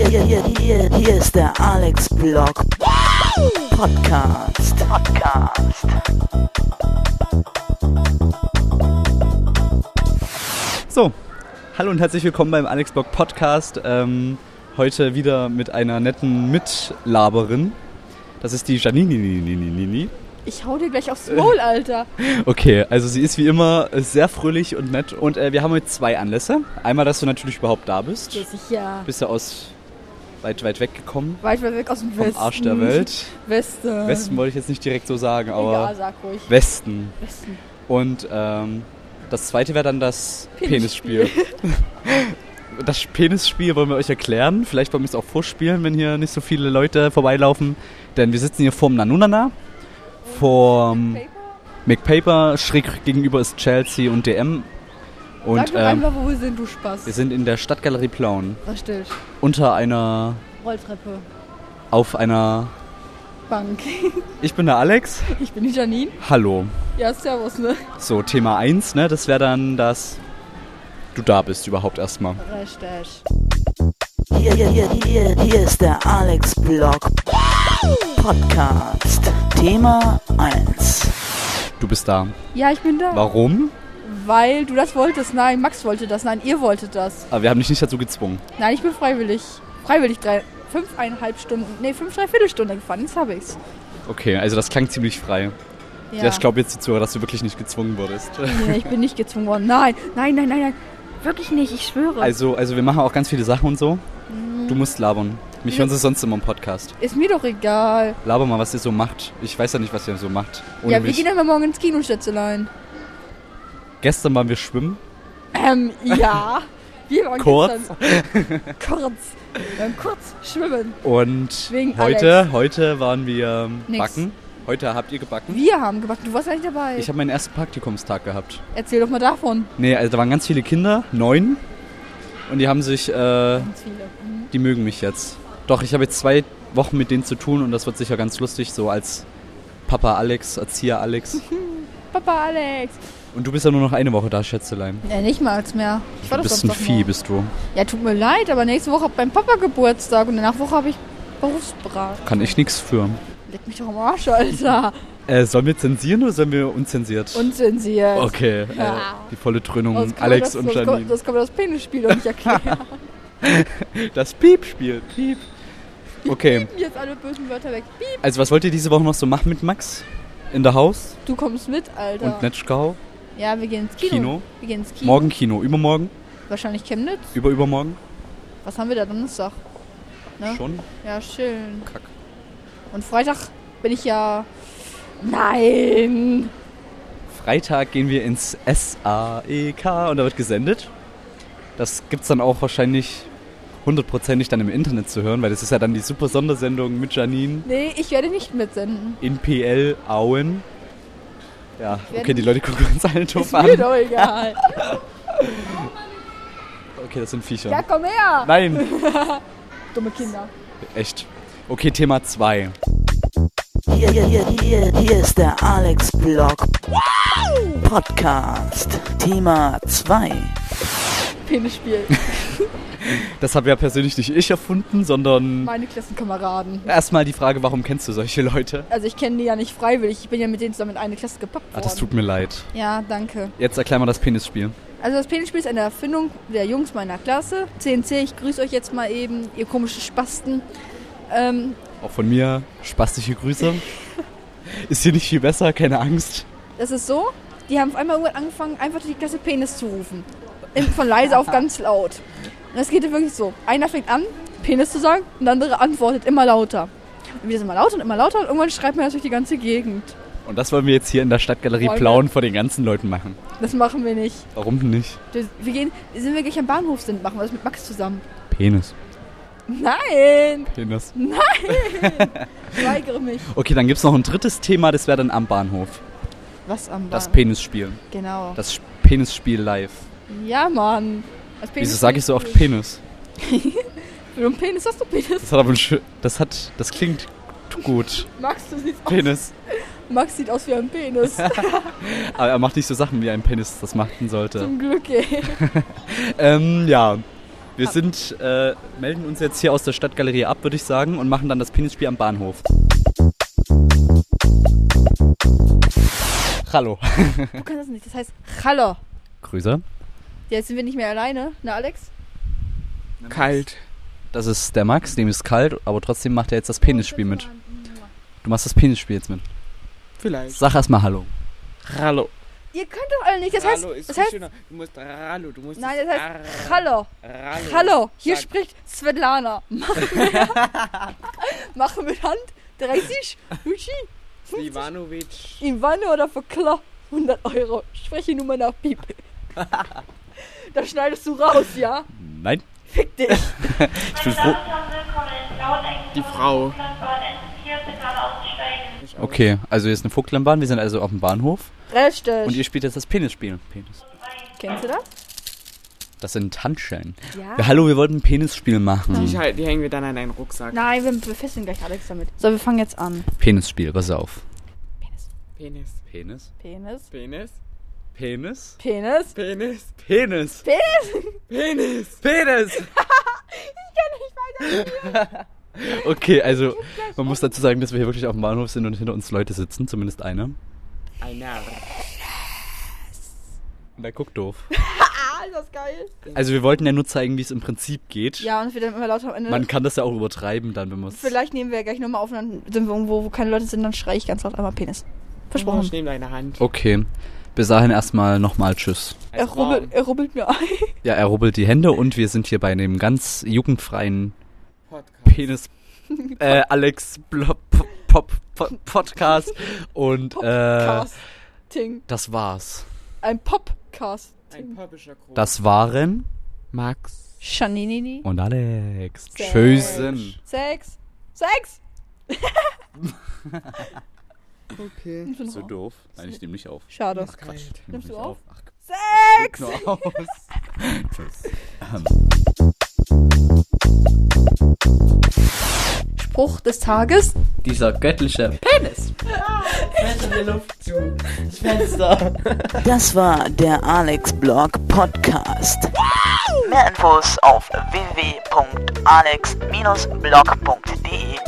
Hier ist der Alex Blog Podcast. So, hallo und herzlich willkommen beim Alex Blog Podcast. Heute wieder mit einer netten Mitlaberin. Das ist die Janine. Ich hau dir gleich aufs Maul, Alter. Okay, also sie ist wie immer sehr fröhlich und nett. Und wir haben heute zwei Anlässe. Einmal, dass du natürlich überhaupt da bist. Ja, sicher. Bist du aus weit weg gekommen. Weit weg aus dem Westen. Vom Arsch der Welt. Westen Wollte ich jetzt nicht direkt so sagen, aber egal, sag ruhig. Westen. Westen. Und das zweite wäre dann das Penisspiel. Das Penisspiel wollen wir euch erklären. Vielleicht wollen wir es auch vorspielen, wenn hier nicht so viele Leute vorbeilaufen. Denn wir sitzen hier vorm Nanunana, vorm McPaper. Schräg gegenüber ist Chelsea und DM. Und, sag doch einfach, wo wir sind, du Spaß. Wir sind in der Stadtgalerie Plauen. Richtig. Unter einer... Rolltreppe. Auf einer... Bank. Ich bin der Alex. Ich bin die Janine. Hallo. Ja, servus, ne? So, Thema 1, ne? Das wäre dann, dass du da bist überhaupt erstmal. Richtig. Hier ist der Alex Blog Podcast. Thema 1. Du bist da. Ja, ich bin da. Warum? Weil du das wolltest. Nein, Max wollte das. Nein, ihr wolltet das. Aber wir haben dich nicht dazu gezwungen. Nein, ich bin freiwillig. 5,5 Stunden. Nee, 5,3 Stunden gefahren. Jetzt habe ich's. Okay, also das klang ziemlich frei. Ja. Ich glaube jetzt die Zuhörer, dass du wirklich nicht gezwungen wurdest. Nee, ich bin nicht gezwungen worden. Nein. Wirklich nicht, ich schwöre. Also wir machen auch ganz viele Sachen und so. Du musst labern. Mich hören sie sonst immer im Podcast. Ist mir doch egal. Laber mal, was ihr so macht. Ich weiß ja nicht, was ihr so macht. Ohne Ja, wir mich. gehen dann morgen ins Kino, Schätzelein. Gestern waren wir schwimmen. Ja. Wir waren Kurz. Kurz. Wir waren kurz schwimmen. Und Wegen heute waren wir Nix. backen. Heute habt ihr gebacken. Wir haben gebacken. Du warst gar nicht dabei. Ich habe meinen ersten Praktikumstag gehabt. Erzähl doch mal davon. Nee, also da waren ganz viele Kinder, 9. Und die haben sich, Ganz viele. die mögen mich jetzt. Doch, ich habe jetzt 2 Wochen mit denen zu tun und das wird sicher ganz lustig, so als Papa Alex, Erzieher Alex. Papa Alex. Und du bist ja nur noch eine Woche da, Schätzelein. Ja, nicht mal mehr. Ich war Du doch bist ein Samstag Vieh, noch. bist du. Ja, tut mir leid, aber nächste Woche hat mein Papa Geburtstag und in der Nachwoche habe ich Berufsberatung. Kann ich nichts für. Leck mich doch am Arsch, Alter. Sollen wir zensieren oder sollen wir unzensiert? Unzensiert. Okay, Ja. die volle Dröhnung Sonst kann Alex man und das, Janine. Das kann man das Penisspiel doch nicht erklären. Das Piep-Spiel. Piep. Okay, Jetzt alle bösen Wörter weg. Piep. also was wollt ihr diese Woche noch so machen mit Max? In der Haus Du kommst mit, Alter. und Netschkau? Ja, wir gehen ins Kino. Kino? Wir gehen ins Kino. Morgen Kino, übermorgen? Wahrscheinlich Chemnitz. Übermorgen? Was haben wir da Donnerstag? Ne? Schon? Ja, schön. Kack. Und Freitag bin ich ja... Nein! Freitag gehen wir ins SAEK und da wird gesendet. Das gibt's dann auch wahrscheinlich 100%ig dann im Internet zu hören, weil das ist ja dann die super Sondersendung mit Janine Nee, ich werde nicht mitsenden. in PL Auen. Ja, werde okay, die Leute gucken uns alle doof Ist mir an. doch egal. Okay, das sind Viecher. Ja, komm her! Nein, Dumme Kinder. echt. Okay, Thema 2. Hier ist der Alex Blog Podcast. Thema 2. Penisspiel. Das habe ja persönlich nicht ich erfunden, sondern Meine Klassenkameraden. erstmal die Frage, warum kennst du solche Leute? Also ich kenne die ja nicht freiwillig. Ich bin ja mit denen zusammen in eine Klasse gepackt Ah, worden. das tut mir leid. Ja, danke. Jetzt erklär mal das Penisspiel. Also das Penisspiel ist eine Erfindung der Jungs meiner Klasse. CNC, ich grüße euch jetzt mal eben, ihr komischen Spasten. Auch von mir spastische Grüße. Ist hier nicht viel besser, keine Angst. Das ist so, die haben auf einmal angefangen, einfach die Klasse Penis zu rufen. Von leise auf ganz laut. Und das geht ja wirklich so. Einer fängt an, Penis zu sagen, und der andere antwortet immer lauter. Und wieder immer lauter und irgendwann schreibt man das durch die ganze Gegend. Und das wollen wir jetzt hier in der Stadtgalerie Plauen vor den ganzen Leuten machen. Das machen wir nicht. Warum denn nicht? Sind wir gleich am Bahnhof sind, machen wir das mit Max zusammen. Penis. Nein! Penis. Ich weigere mich. Okay, dann gibt's noch ein drittes Thema, das wäre dann am Bahnhof. Was am Bahnhof? Das Penisspiel. Genau. Das Penisspiel live. Ja, Mann. Das Wieso sage ich so oft Penis? Wenn du einen Penis hast, du Penis. Das hat aber das klingt gut. Max, du siehst aus. Penis. Max sieht aus wie ein Penis. Aber er macht nicht so Sachen, wie ein Penis das machen sollte. Zum Glück, ey. Ja. Wir melden uns jetzt hier aus der Stadtgalerie ab, würde ich sagen, und machen dann das Penisspiel am Bahnhof. Hallo. Du kannst das nicht, das heißt Hallo. Grüße. Jetzt sind wir nicht mehr alleine, ne Alex? Kalt. Das ist der Max, dem ist kalt, aber trotzdem macht er jetzt das Penisspiel mit. Du machst das Penisspiel jetzt mit. Vielleicht. Sag erstmal Hallo. Hallo. Ihr könnt doch alle nicht, das heißt... Hallo ist Das viel heißt schöner. Du musst Hallo, du musst... nein, das heißt das Hallo. Hallo. Hallo, hier Sag. spricht Svetlana. Machen mit Hand 30, Luci, Ivanovic. in Wanne oder für klar 100 €. Spreche Nummer nach Piep. Da schneidest du raus, ja? Nein. Fick dich. Ich bin froh. Die Frau. Okay, also hier ist eine Vogtlernbahn, wir sind also auf dem Bahnhof. Richtig. Und ihr spielt jetzt das Penisspiel. Penis. Kennst du das? Das sind Handschellen. Ja. Ja, hallo, wir wollten ein Penisspiel machen. Die hängen wir dann an deinen Rucksack. Nein, wir befestigen gleich Alex damit. So, wir fangen jetzt an. Penisspiel, pass auf. Penis. Penis? Penis. Penis. Penis? Penis. Penis. Penis! Penis. Penis! Okay, also man muss dazu sagen, dass wir hier wirklich auf dem Bahnhof sind und hinter uns Leute sitzen, zumindest einer. Einer. Und der guckt doof. Ah, ist das geil. Also wir wollten ja nur zeigen, wie es im Prinzip geht. Ja, und wir dann immer lauter am Ende. Man kann das ja auch übertreiben dann, wenn man es... Vielleicht nehmen wir gleich nochmal auf und dann sind wir irgendwo, wo keine Leute sind, dann schreie ich ganz laut einmal Penis. Versprochen. Ich nehme deine Hand. Okay, bis dahin erstmal nochmal Tschüss. Er rubbelt mir ein. Ja, er rubbelt die Hände und wir sind hier bei einem ganz jugendfreien Podcast. Penis... Alex Podcast und Podcasting. das war's. Ein Popcast. Ein poppischer Krug. Das waren Max. Shaninini. und Alex. Sex. Tschüssen. Sex. Okay. Ich bin So raus. doof. Nein, ich nehme nicht auf. Schade. Ist kalt. Nimmst du Nicht auf? Ach, Sex! nur aus. Tschüss. Spruch des Tages. Dieser göttliche Penis. Fällt in die Luft zu. Das Fenster. Das war der Alex Blog Podcast. Mehr Infos auf www.alex-blog.de